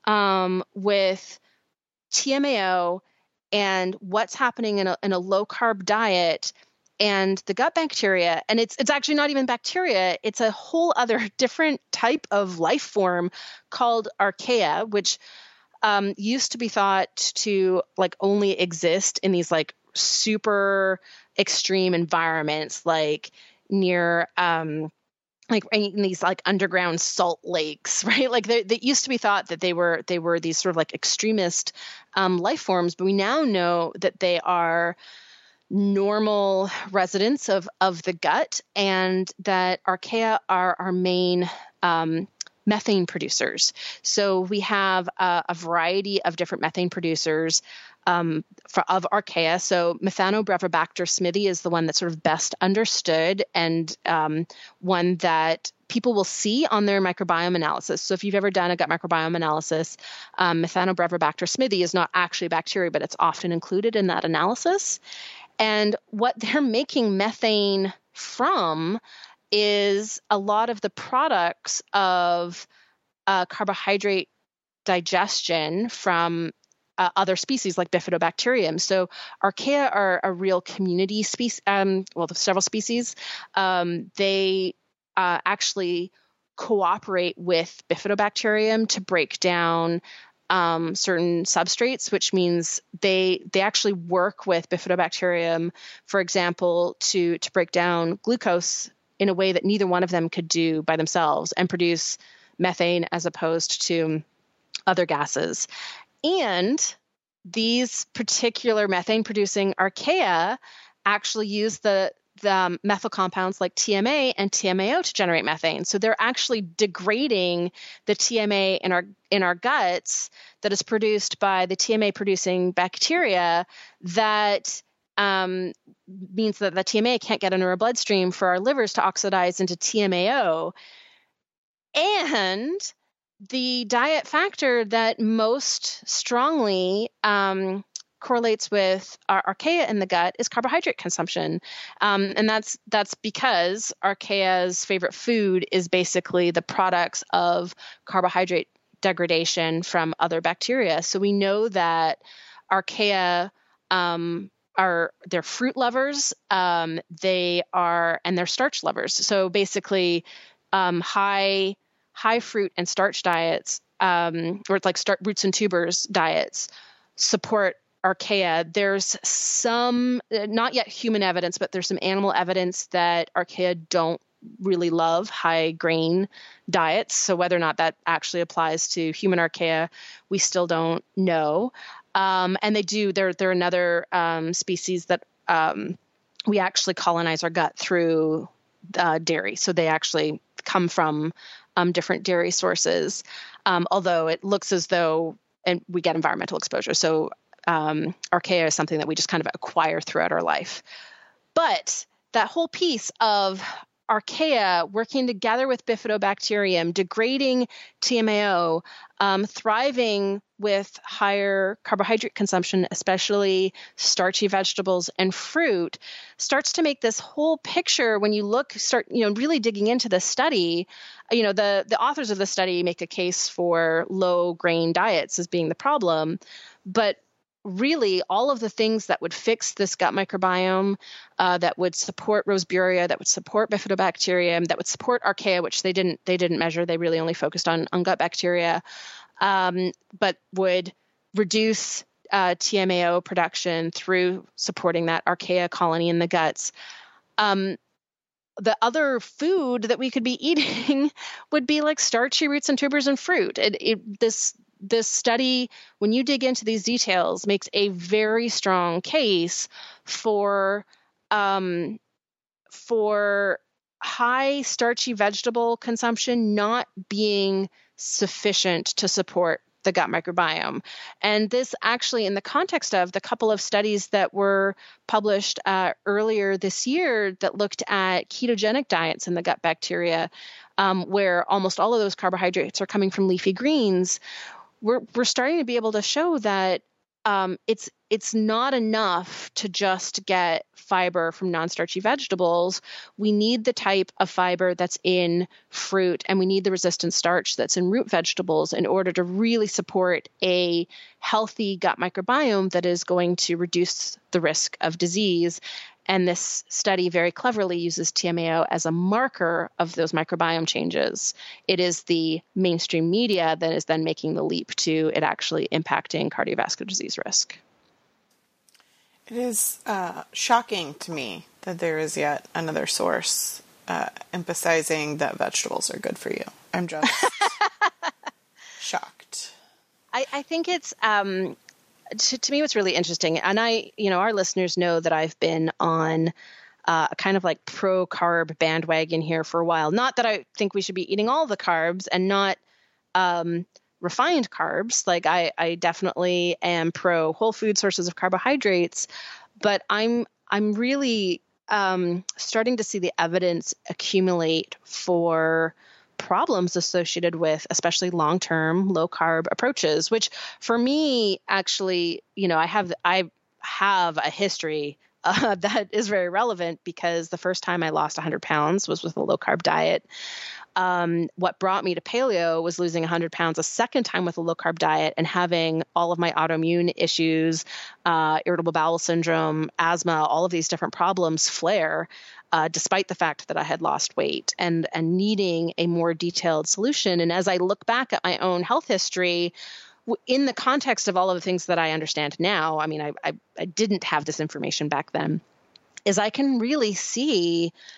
um, with T M A O and what's happening in a, in a low-carb diet and the gut bacteria. And it's it's actually not even bacteria. It's a whole other different type of life form called archaea, which um, used to be thought to like only exist in these like super extreme environments, like near um, like in these like underground salt lakes, right? Like they, they used to be thought that they were they were these sort of like extremist um, life forms, but we now know that they are normal residents of, of the gut, and that archaea are our main um, methane producers. So we have a, a variety of different methane producers um, for, of archaea. So Methanobrevibacter smithii is the one that's sort of best understood, and um, one that people will see on their microbiome analysis. So if you've ever done a gut microbiome analysis, um, Methanobrevibacter smithii is not actually a bacteria, but it's often included in that analysis. And what they're making methane from is a lot of the products of uh, carbohydrate digestion from uh, other species like Bifidobacterium. So archaea are a real community species. Um, well, there's several species. Um, they uh, actually cooperate with Bifidobacterium to break down Um, certain substrates, which means they they actually work with Bifidobacterium, for example, to to break down glucose in a way that neither one of them could do by themselves and produce methane as opposed to other gases. And these particular methane-producing archaea actually use the, the um, methyl compounds like T M A and T M A O to generate methane. So they're actually degrading the T M A in our in our guts that is produced by the T M A-producing bacteria that um, means that the T M A can't get into our bloodstream for our livers to oxidize into T M A O. And the diet factor that most strongly um, correlates with our archaea in the gut is carbohydrate consumption. Um, and that's that's because archaea's favorite food is basically the products of carbohydrate degradation from other bacteria. So we know that archaea um, are they're fruit lovers, um, they are and they're starch lovers. So basically um, high high fruit and starch diets, um, or it's like start, roots and tubers diets, support archaea. There's some, not yet human evidence, but there's some animal evidence that archaea don't really love high grain diets. So whether or not that actually applies to human archaea, we still don't know. Um, and they do, they're, they're another um, species that um, we actually colonize our gut through uh, dairy. So they actually come from um, different dairy sources, um, although it looks as though, and we get environmental exposure. So um, archaea is something that we just kind of acquire throughout our life. But that whole piece of archaea working together with bifidobacterium, degrading T M A O, um, thriving with higher carbohydrate consumption, especially starchy vegetables and fruit, starts to make this whole picture when you look, start, you know, really digging into the study. You know, the, the authors of the study make a case for low grain diets as being the problem, but really all of the things that would fix this gut microbiome, uh, that would support Roseburia, that would support bifidobacterium, that would support archaea, which they didn't they didn't measure. They really only focused on, on gut bacteria, um, but would reduce uh, T M A O production through supporting that archaea colony in the guts. Um, the other food that we could be eating would be like starchy roots and tubers and fruit. It, it, this This study, when you dig into these details, makes a very strong case for um, for high starchy vegetable consumption not being sufficient to support the gut microbiome. And this actually, in the context of the couple of studies that were published uh, earlier this year that looked at ketogenic diets in the gut bacteria, um, where almost all of those carbohydrates are coming from leafy greens, we're we're starting to be able to show that um, it's it's not enough to just get fiber from non-starchy vegetables. We need the type of fiber that's in fruit, and we need the resistant starch that's in root vegetables in order to really support a healthy gut microbiome that is going to reduce the risk of disease. And this study very cleverly uses T M A O as a marker of those microbiome changes. It is the mainstream media that is then making the leap to it actually impacting cardiovascular disease risk. It is uh, shocking to me that there is yet another source uh, emphasizing that vegetables are good for you. I'm just shocked. I, I think it's... Um, To, to me, what's really interesting, and I, you know, our listeners know that I've been on uh, a kind of like pro-carb bandwagon here for a while. Not that I think we should be eating all the carbs and not um, refined carbs. Like I, I definitely am pro whole food sources of carbohydrates, but I'm, I'm really um, starting to see the evidence accumulate for problems associated with especially long-term low carb approaches, which for me, actually, you know, I have, I have a history uh, that is very relevant because the first time I lost one hundred pounds was with a low carb diet. Um, what brought me to paleo was losing one hundred pounds a second time with a low carb diet and having all of my autoimmune issues, uh, irritable bowel syndrome, asthma, all of these different problems flare. Uh, despite the fact that I had lost weight and, and needing a more detailed solution. And as I look back at my own health history, w- in the context of all of the things that I understand now, I mean, I, I, I didn't have this information back then, is I can really see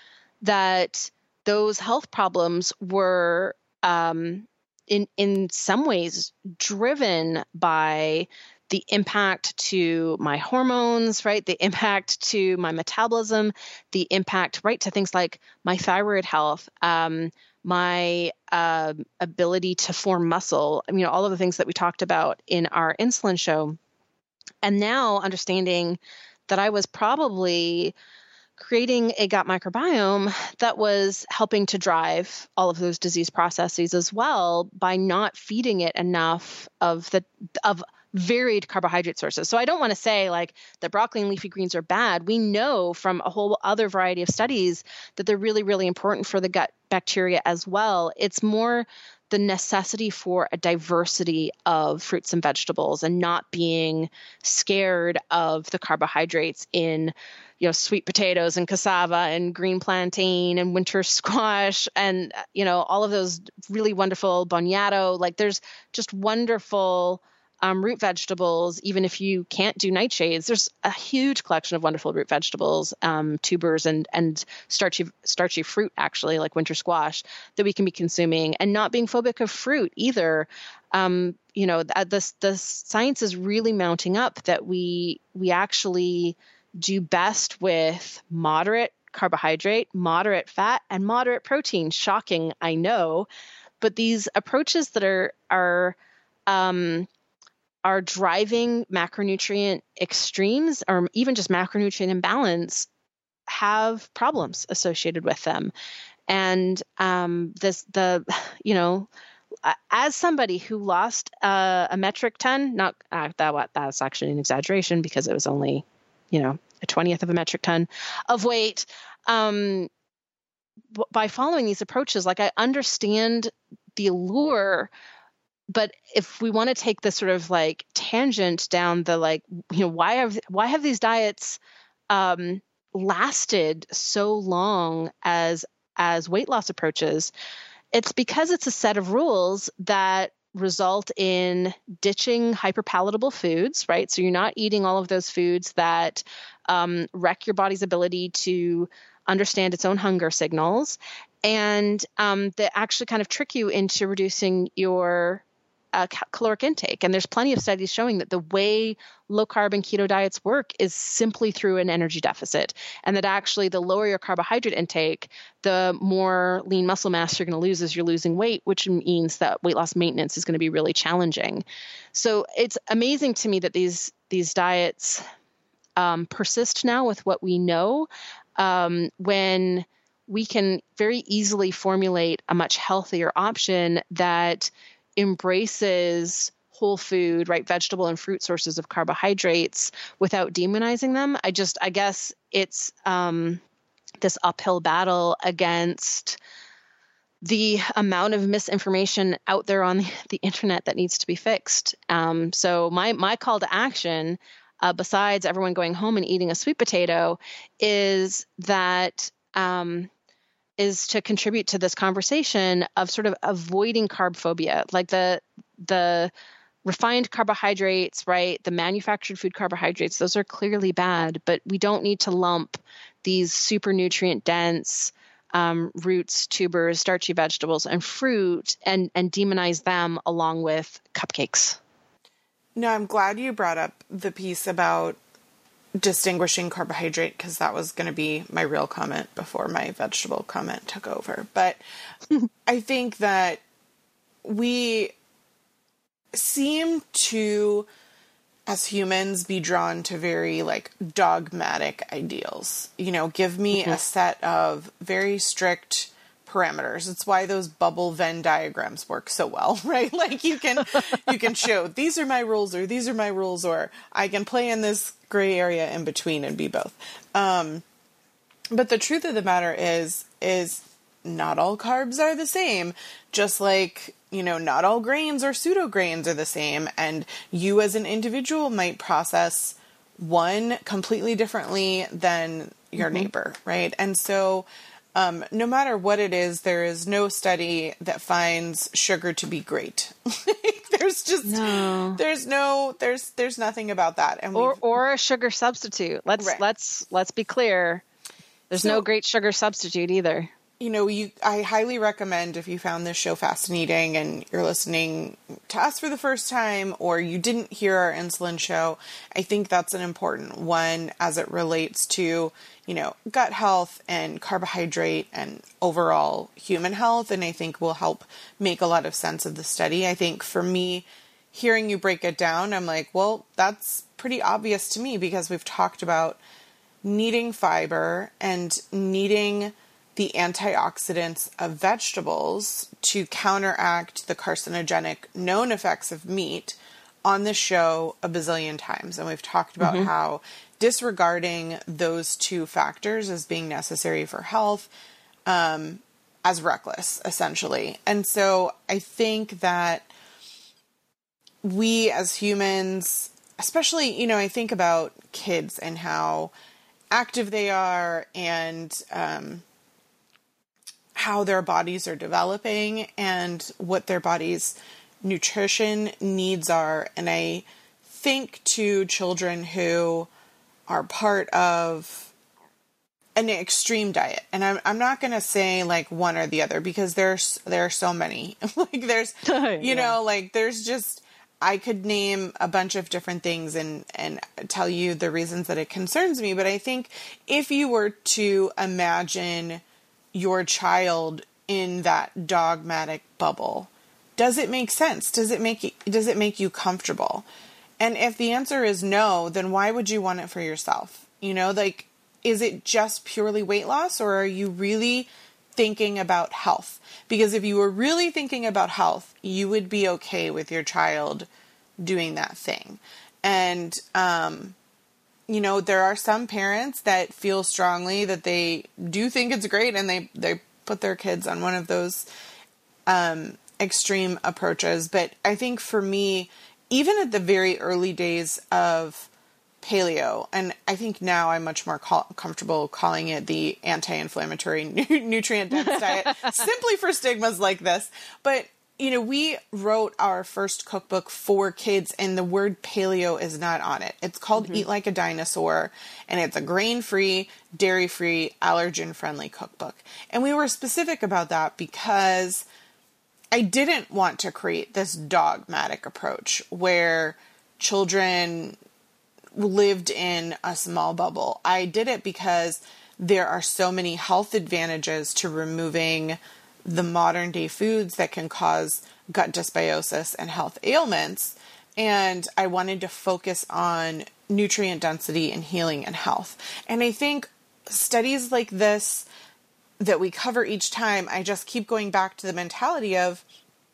that those health problems were um, in in some ways driven by the impact to my hormones, right? The impact to my metabolism, the impact, right, to things like my thyroid health, um, my uh, ability to form muscle, I mean, all of the things that we talked about in our insulin show. And now understanding that I was probably creating a gut microbiome that was helping to drive all of those disease processes as well by not feeding it enough of the of varied carbohydrate sources. So I don't want to say like that broccoli and leafy greens are bad. We know from a whole other variety of studies that they're really, really important for the gut bacteria as well. It's more the necessity for a diversity of fruits and vegetables and not being scared of the carbohydrates in, you know, sweet potatoes and cassava and green plantain and winter squash and, you know, all of those really wonderful boniato. Like there's just wonderful Um, root vegetables, even if you can't do nightshades, there's a huge collection of wonderful root vegetables, um, tubers, and and starchy starchy fruit, actually, like winter squash, that we can be consuming, and not being phobic of fruit either. Um, you know, the the science is really mounting up that we we actually do best with moderate carbohydrate, moderate fat, and moderate protein. Shocking, I know, but these approaches that are are um, are driving macronutrient extremes or even just macronutrient imbalance have problems associated with them. And um, this, the, you know, as somebody who lost uh, a metric ton, not uh, that what that's actually an exaggeration because it was only, you know, a twentieth of a metric ton of weight. Um, b- by following these approaches, like I understand the allure. But if we want to take this sort of like tangent down the like, you know, why have why have these diets um, lasted so long as as weight loss approaches? It's because it's a set of rules that result in ditching hyperpalatable foods, right? So you're not eating all of those foods that um, wreck your body's ability to understand its own hunger signals, and um, that actually kind of trick you into reducing your Uh, caloric intake. And there's plenty of studies showing that the way low carb and keto diets work is simply through an energy deficit. And that actually the lower your carbohydrate intake, the more lean muscle mass you're going to lose as you're losing weight, which means that weight loss maintenance is going to be really challenging. So it's amazing to me that these, these diets um, persist now with what we know, um, when we can very easily formulate a much healthier option that embraces whole food, right, vegetable and fruit sources of carbohydrates without demonizing them. I just, I guess it's um, this uphill battle against the amount of misinformation out there on the, the internet that needs to be fixed. Um, so my my call to action, uh, besides everyone going home and eating a sweet potato, is that um, is to contribute to this conversation of sort of avoiding carb phobia, like the the refined carbohydrates, right? The manufactured food carbohydrates, those are clearly bad, but we don't need to lump these super nutrient dense um, roots, tubers, starchy vegetables, and fruit and, and demonize them along with cupcakes. No, I'm glad you brought up the piece about distinguishing carbohydrate, because that was going to be my real comment before my vegetable comment took over. But I think that we seem to, as humans, be drawn to very like dogmatic ideals. You know, give me mm-hmm. a set of very strict parameters. It's why those bubble Venn diagrams work so well, right? Like you can, you can show these are my rules or these are my rules, or I can play in this gray area in between and be both. Um, but the truth of the matter is, is not all carbs are the same, just like, you know, not all grains or pseudo grains are the same. And you as an individual might process one completely differently than your mm-hmm. neighbor, right? And so, Um, no matter what it is, there is no study that finds sugar to be great. there's just, no. there's no, there's, there's nothing about that. And or, or a sugar substitute. Let's, right. let's, let's be clear. There's So- no great sugar substitute either. You know, you, I highly recommend if you found this show fascinating and you're listening to us for the first time, or you didn't hear our insulin show, I think that's an important one as it relates to, you know, gut health and carbohydrate and overall human health. And I think will help make a lot of sense of the study. I think for me, hearing you break it down, I'm like, well, that's pretty obvious to me because we've talked about needing fiber and needing the antioxidants of vegetables to counteract the carcinogenic known effects of meat on the show a bazillion times. And we've talked about mm-hmm. how disregarding those two factors as being necessary for health, um, as reckless, essentially. And so I think that we as humans, especially, you know, I think about kids and how active they are and, um, how their bodies are developing and what their body's nutrition needs are. And I think to children who are part of an extreme diet, and I'm, I'm not going to say like one or the other because there's, there are so many, like there's, you yeah. know, like there's just, I could name a bunch of different things and, and tell you the reasons that it concerns me. But I think if you were to imagine your child in that dogmatic bubble, does it make sense? Does it make you, does it make you comfortable? And if the answer is no, then why would you want it for yourself? You know, like, is it just purely weight loss, or are you really thinking about health? Because if you were really thinking about health, you would be okay with your child doing that thing. And, um, you know, there are some parents that feel strongly that they do think it's great and they, they put their kids on one of those um, extreme approaches. But I think for me, even at the very early days of paleo, and I think now I'm much more call- comfortable calling it the anti-inflammatory nutrient-dense diet, simply for stigmas like this. But you know, we wrote our first cookbook for kids and the word paleo is not on it. It's called mm-hmm. Eat Like a Dinosaur, and it's a grain-free, dairy-free, allergen-friendly cookbook. And we were specific about that because I didn't want to create this dogmatic approach where children lived in a small bubble. I did it because there are so many health advantages to removing the modern day foods that can cause gut dysbiosis and health ailments. And I wanted to focus on nutrient density and healing and health. And I think studies like this that we cover each time, I just keep going back to the mentality of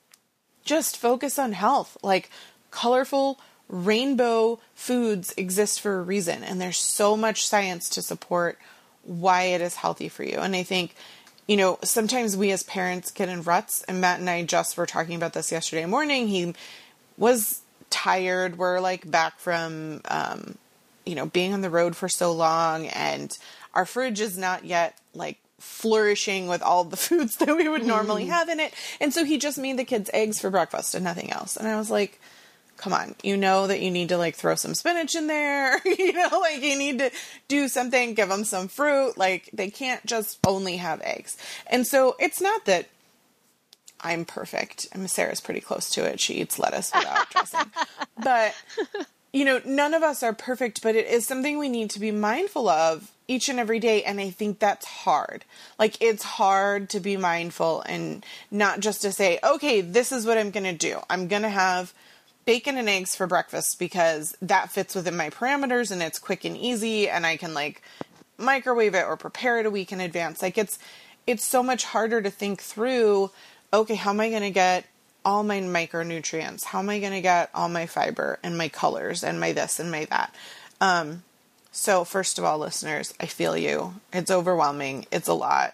just focus on health. Like colorful rainbow foods exist for a reason. And there's so much science to support why it is healthy for you. And I think, you know, sometimes we as parents get in ruts, and Matt and I just were talking about this yesterday morning. He was tired. We're like back from, um, you know, being on the road for so long, and our fridge is not yet like flourishing with all the foods that we would normally have in it. And so he just made the kids eggs for breakfast and nothing else. And I was like, come on, you know that you need to like throw some spinach in there, you know, like you need to do something, give them some fruit. Like they can't just only have eggs. And so it's not that I'm perfect. I mean, Sarah's pretty close to it. She eats lettuce without dressing, but you know, none of us are perfect, but it is something we need to be mindful of each and every day. And I think that's hard. Like it's hard to be mindful and not just to say, okay, this is what I'm going to do. I'm going to have bacon and eggs for breakfast because that fits within my parameters and it's quick and easy and I can like microwave it or prepare it a week in advance. Like it's, it's so much harder to think through, okay, how am I going to get all my micronutrients? How am I going to get all my fiber and my colors and my this and my that? Um, so first of all, listeners, I feel you. It's overwhelming. It's a lot,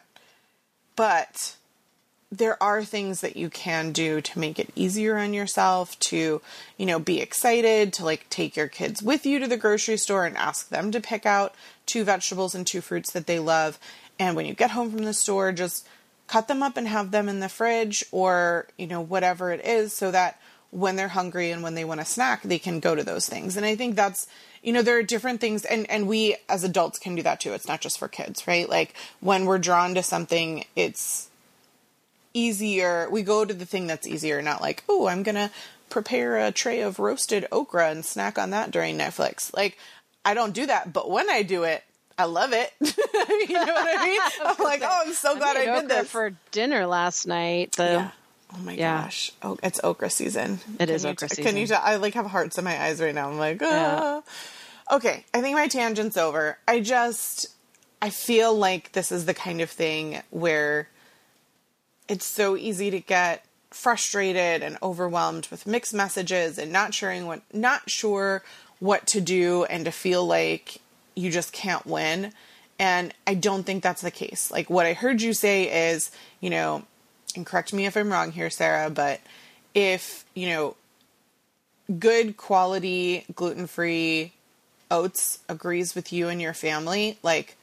but there are things that you can do to make it easier on yourself, to, you know, be excited, to like take your kids with you to the grocery store and ask them to pick out two vegetables and two fruits that they love. And when you get home from the store, just cut them up and have them in the fridge or, you know, whatever it is so that when they're hungry and when they want a snack, they can go to those things. And I think that's, you know, there are different things, and, and we as adults can do that too. It's not just for kids, right? Like when we're drawn to something, it's easier. We go to the thing that's easier, not like, oh, I'm going to prepare a tray of roasted okra and snack on that during Netflix. Like, I don't do that, but when I do it, I love it. You know what I mean? I'm like, oh, I'm so glad I, I did this for dinner last night. The yeah. Oh my yeah. gosh. Oh, it's okra season. It can is you, okra season. Can you tell? I like have hearts in my eyes right now. I'm like, ah. Yeah. Okay. I think my tangent's over. I just, I feel like this is the kind of thing where it's so easy to get frustrated and overwhelmed with mixed messages and not sure what, not sure what to do, and to feel like you just can't win. And I don't think that's the case. Like what I heard you say is, you know, and correct me if I'm wrong here, Sarah, but if, you know, good quality gluten-free oats agrees with you and your family, like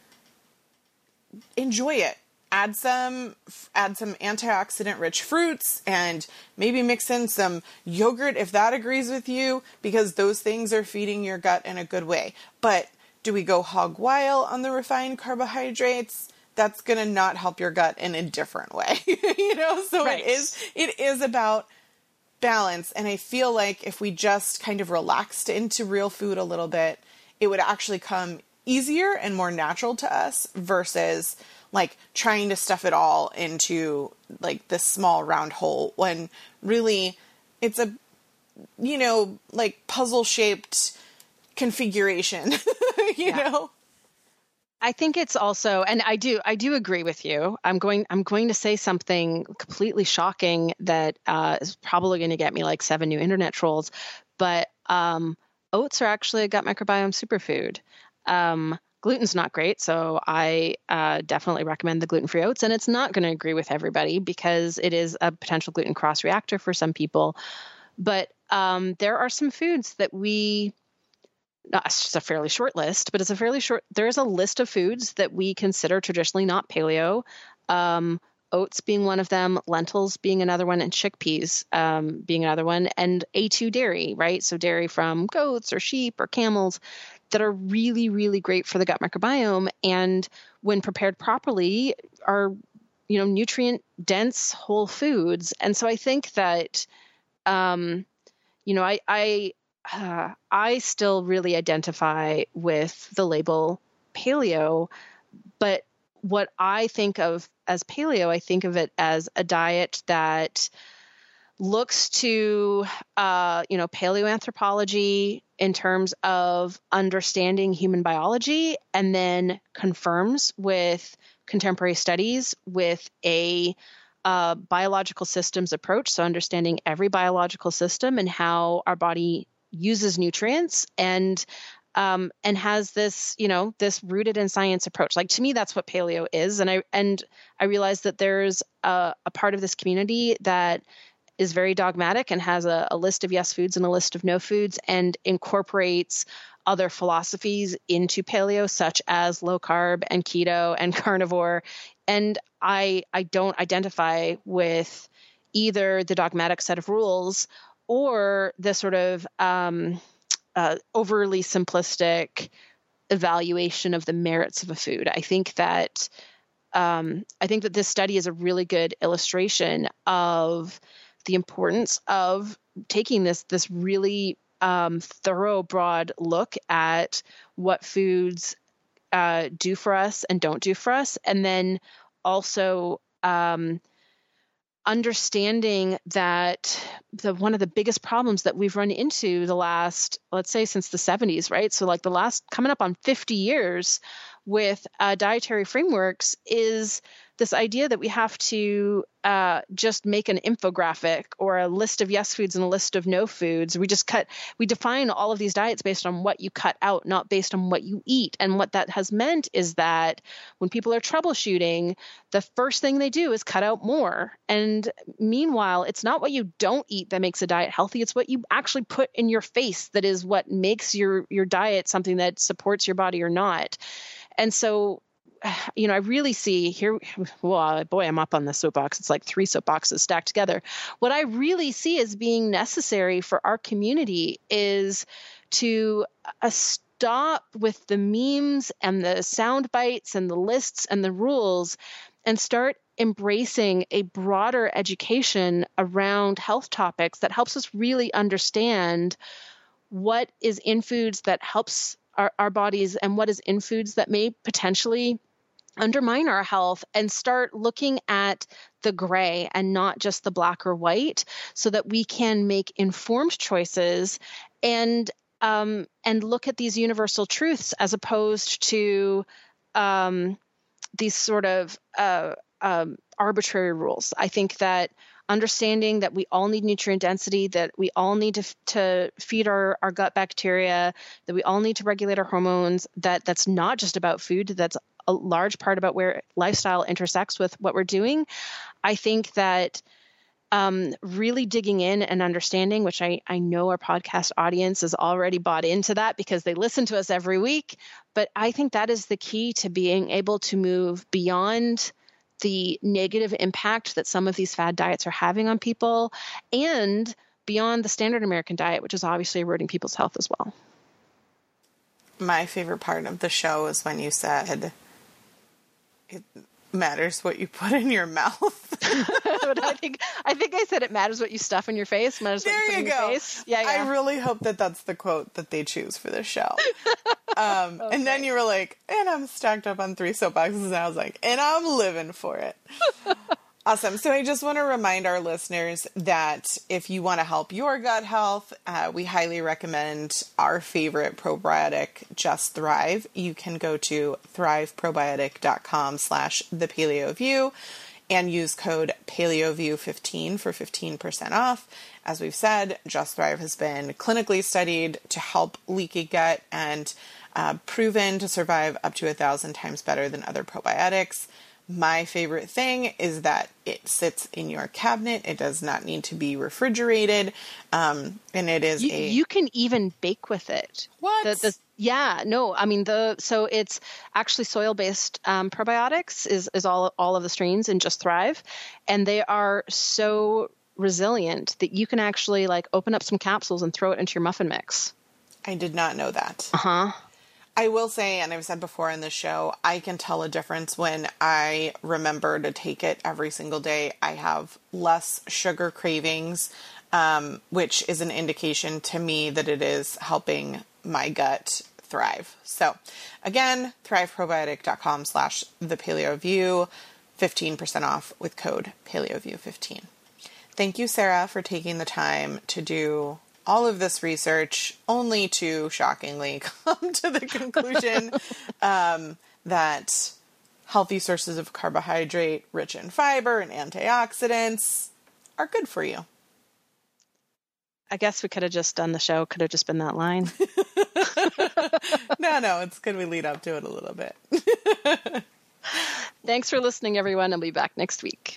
enjoy it. Add some, add some antioxidant rich fruits and maybe mix in some yogurt if that agrees with you, because those things are feeding your gut in a good way. But do we go hog wild on the refined carbohydrates? That's going to not help your gut in a different way, you know? So right. it is, it is about balance. And I feel like if we just kind of relaxed into real food a little bit, it would actually come easier and more natural to us versus like trying to stuff it all into like this small round hole when really it's a, you know, like puzzle shaped configuration, you yeah. know? I think it's also, and I do, I do agree with you. I'm going, I'm going to say something completely shocking that uh, is probably going to get me like seven new internet trolls, but um, oats are actually a gut microbiome superfood. Um, gluten's not great, so I uh, definitely recommend the gluten-free oats, and it's not going to agree with everybody because it is a potential gluten cross reactor for some people. But um, there are some foods that we No, it's just a fairly short list, but it's a fairly short, there's a list of foods that we consider traditionally not paleo, um, oats being one of them, lentils being another one, and chickpeas um, being another one, and A two dairy, right? So dairy from goats or sheep or camels that are really, really great for the gut microbiome. And when prepared properly are, you know, nutrient dense whole foods. And so I think that, um, you know, I, I, Uh, I still really identify with the label paleo, but what I think of as paleo, I think of it as a diet that looks to, uh, you know, paleoanthropology in terms of understanding human biology, and then confirms with contemporary studies with a uh, biological systems approach. So understanding every biological system and how our body uses nutrients, and um, and has this, you know, this rooted in science approach. Like, to me, that's what paleo is. And I and I realize that there's a, a part of this community that is very dogmatic and has a, a list of yes foods and a list of no foods, and incorporates other philosophies into paleo, such as low carb and keto and carnivore. And I I don't identify with either the dogmatic set of rules or the sort of um, uh, overly simplistic evaluation of the merits of a food. I think that um, I think that this study is a really good illustration of the importance of taking this this really um, thorough, broad look at what foods uh, do for us and don't do for us, and then also um, understanding that the one of the biggest problems that we've run into the last, let's say, since the seventies, right? So like the last coming up on fifty years with uh, dietary frameworks is this idea that we have to uh, just make an infographic or a list of yes foods and a list of no foods. We just cut, we define all of these diets based on what you cut out, not based on what you eat. And what that has meant is that when people are troubleshooting, the first thing they do is cut out more. And meanwhile, it's not what you don't eat that makes a diet healthy. It's what you actually put in your face that is what makes your, your diet something that supports your body or not. And so, you know, I really see here, well, boy, I'm up on the soapbox. It's like three soapboxes stacked together. What I really see as being necessary for our community is to uh, stop with the memes and the sound bites and the lists and the rules and start embracing a broader education around health topics that helps us really understand what is in foods that helps our, our bodies and what is in foods that may potentially undermine our health, and start looking at the gray and not just the black or white, so that we can make informed choices and um, and look at these universal truths as opposed to um, these sort of uh, um, arbitrary rules. I think that understanding that we all need nutrient density, that we all need to, to feed our, our gut bacteria, that we all need to regulate our hormones, that that's not just about food, that's a large part about where lifestyle intersects with what we're doing. I think that um, really digging in and understanding, which I, I know our podcast audience is already bought into that because they listen to us every week, but I think that is the key to being able to move beyond the negative impact that some of these fad diets are having on people and beyond the standard American diet, which is obviously eroding people's health as well. My favorite part of the show is when you said it matters what you put in your mouth. But I think I think I said it matters what you stuff in your face. Matters what there you put you in go. your face. Yeah, yeah. I really hope that that's the quote that they choose for this show. Um, okay. And then you were like, and I'm stacked up on three soapboxes, and I was like, and I'm living for it. Awesome. So I just want to remind our listeners that if you want to help your gut health, uh, we highly recommend our favorite probiotic, Just Thrive. You can go to thriveprobiotic.com slash the Paleo View and use code PaleoView fifteen for fifteen percent off. As we've said, Just Thrive has been clinically studied to help leaky gut and uh, proven to survive up to a thousand times better than other probiotics. My favorite thing is that it sits in your cabinet. It does not need to be refrigerated. Um, and it is you, a... You can even bake with it. What? The, the, yeah, no, I mean, the so it's actually soil-based um, probiotics is, is all, all of the strains in Just Thrive. And they are so resilient that you can actually like open up some capsules and throw it into your muffin mix. I did not know that. Uh-huh. I will say, and I've said before in this show, I can tell a difference when I remember to take it every single day. I have less sugar cravings, um, which is an indication to me that it is helping my gut thrive. So again, thriveprobiotic.com slash the Paleo View, fifteen percent off with code PaleoView fifteen. Thank you, Sarah, for taking the time to do all of this research, only to shockingly come to the conclusion um, that healthy sources of carbohydrate, rich in fiber and antioxidants, are good for you. I guess we could have just done the show, could have just been that line. no, no, it's good we lead up to it a little bit. Thanks for listening, everyone. I'll be back next week.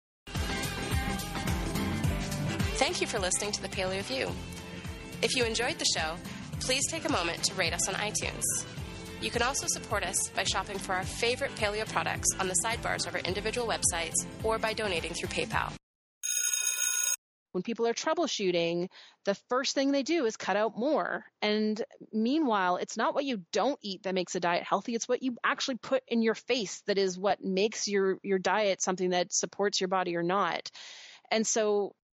Thank you for listening to The Paleo View. If you enjoyed the show, please take a moment to rate us on iTunes. You can also support us by shopping for our favorite paleo products on the sidebars of our individual websites or by donating through PayPal. When people are troubleshooting, the first thing they do is cut out more. And meanwhile, it's not what you don't eat that makes a diet healthy. It's what you actually put in your face that is what makes your, your diet something that supports your body or not. And so